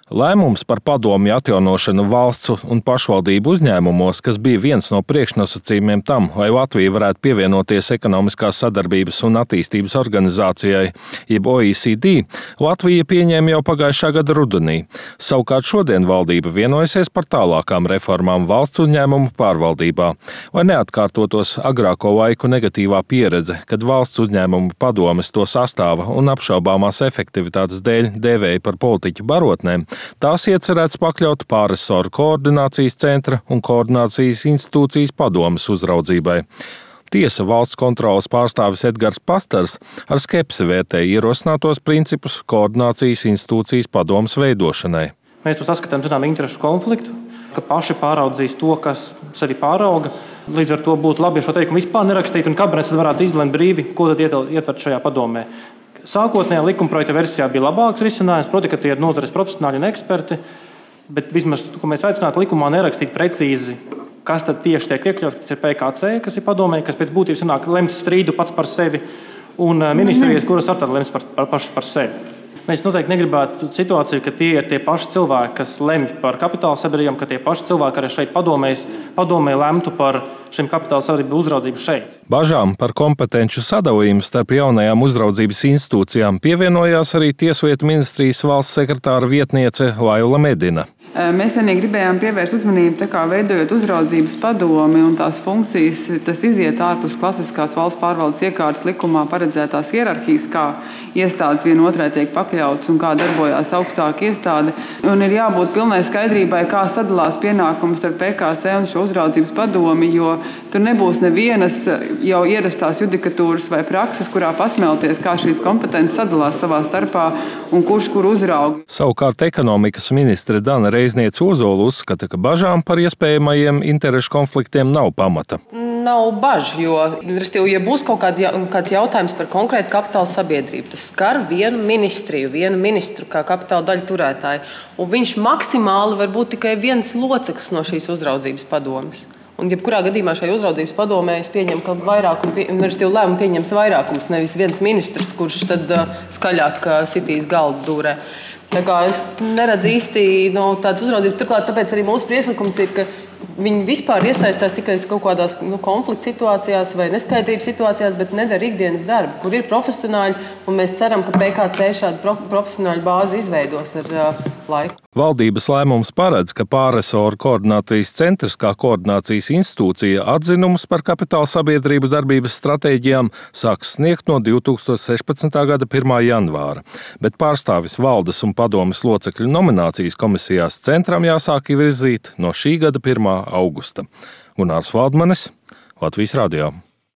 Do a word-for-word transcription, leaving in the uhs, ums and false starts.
Lēmums par padomju atjaunošanu valsts un pašvaldību uzņēmumos, kas bija viens no priekšnosacījumiem tam, lai Latvija varētu pievienoties Ekonomiskās sadarbības un attīstības organizācijai, jeb O E C D, Latvija pieņēma jau pagājušā gada rudenī. Savukārt šodien valdība vienojusies par tālākām reformām valsts uzņēmumu pārvaldībā, lai neatkārtotos agrāko laiku negatīvā pieredze, kad valsts uzņēmumu padomes to sastāva un apšaubāmās efektivitātes dēļ dēvēja par politiķu barotnēm. Tās iecerēts pakļaut pārresoru koordinācijas centra un koordinācijas institūcijas padomes uzraudzībai. Tiesa valsts kontroles pārstāvis Edgars Pastars ar skepsi vērtēja ierosinātos principus koordinācijas institūcijas padomes veidošanai. Mēs to saskatām zinām interešu konfliktu, ka paši pāraudzīs to, kas sevi pārauga. Līdz ar to būtu labi, ja šo teikumu vispār nerakstītu un kabinets varētu izlemt brīvi, ko tad ietvert šajā padomē. Sākotnējā likumprojekta versijā bija labāks risinājums, proti, ka tie ir nozares profesionāļi un eksperti, bet vismaz, ko mēs aicinātu likumā nerakstīt precīzi, kas tad tieši tiek iekļauts, kas ir P K C, kas ir padomē, kas pēc būtības sanāk lems strīdu pats par sevi, un ministrijas, kuras ar tad lems par, par, pašas par sevi. Mēs noteikti negribētu situāciju, ka tie ir tie paši cilvēki, kas lemj par kapitāla sabiedrībām, ka tie paši cilvēki arī šeit padomēs, padomē lemtu par šiem kapitāla sabiedrību uzraudzību šeit. Bažām par kompetenču sadalījumu starp jaunajām uzraudzības institūcijām pievienojās arī Tieslietu ministrijas valsts sekretāra vietniece Laila Medina. Mēs arī gribējām pievērst uzmanību, tā kā veidojot uzraudzības padomi un tās funkcijas, tas iziet ārpus klasiskās valsts pārvaldes iekārtas likumā paredzētās hierarhijas, kā iestādes vienotrai tiek pakļautas un kā darbojās augstāka iestāde. Un ir jābūt pilnai skaidrībai, kā sadalās pienākums ar P K C un šo uzraudzības padomi, jo tur nebūs nevienas jau ierastās judikatūras vai prakses, kurā pasmelties, kā šīs kompetences sadalās savā starpā un kurš kur uzrauga. Savukārt ekonomikas ministre Dana Reizniece Ozola uzskata, ka bažām par iespējamajiem interešu konfliktiem nav pamata. Nav bažu, jo, ja būs kaut kāds jautājums par konkrētu kapitāla sabiedrību, tas skar vienu ministriju, vienu ministru kā kapitāla daļu turētāju, un viņš maksimāli var būt tikai viens loceklis no šīs uzraudzības padomes. Un jebkurā gadījumā šai uzraudzības padomē es pieņemu, ka vairākumu, lēmumu pieņems vairākums, nevis viens ministrs, kurš tad skaļāk sitīs galdu dūrē. Tā kā es neredzu īsti no tādas uzraudzības. Turklāt tāpēc arī mūsu priekšlikums ir, ka viņi vispār iesaistās tikai kaut kādās nu, konflikta situācijās vai neskaidrības situācijās, bet nedara ikdienas darbu, kur ir profesionāļi, un mēs ceram, ka P K C šādu pro profesionāļu bāzi izveidos ar uh, laiku. Valdības lēmums paredz, ka pārresoru koordinācijas centrs kā koordinācijas institūcija atzinumus par kapitāla sabiedrību darbības stratēģijām sāks sniegt no divi tūkstoši sešpadsmitā gada pirmā janvāra, bet pārstāvis valdes un padomes locekļu nominācijas komisijās centram jāsāk virzīt no šī gada pirmā augusta. Gunārs Valdmanis, Latvijas radio.